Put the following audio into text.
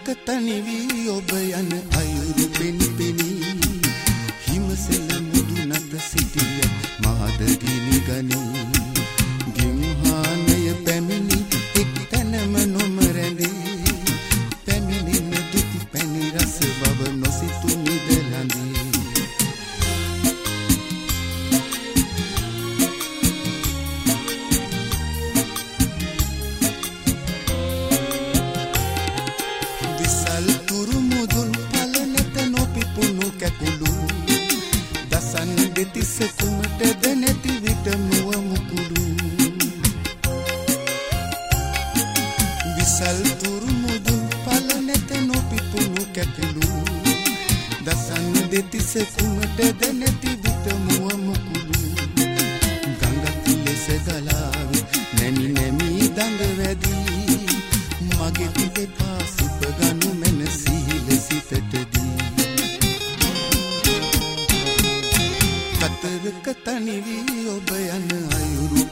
තනි වී ඔබ යන අයුරු පෙනි පෙනි හිමසෙල මුදුනට සිටිය මාද ගිනි ගනී ගිම්හානය පැමිණි එක් තැනම නොම රැඳී පැමිණෙන දුක් පැණි රස බව නොසිතු නිදලඳී දෙතිස කුමට දැනැති විට මුව මුකුළු විසල් තුරු මුදුන් පල නැත නොපිපුණු කැකුළු දසන් දෙතිස කුමට දැනැති විට මුව මුකුළු ගඟක් ලෙස ගලාවි නැමි නැමි දඟ වැදී මගේ පිටපා සිප ගනු මැන සිහිල සිතටදී කතරක තනි වී ඔබ යන අයුරු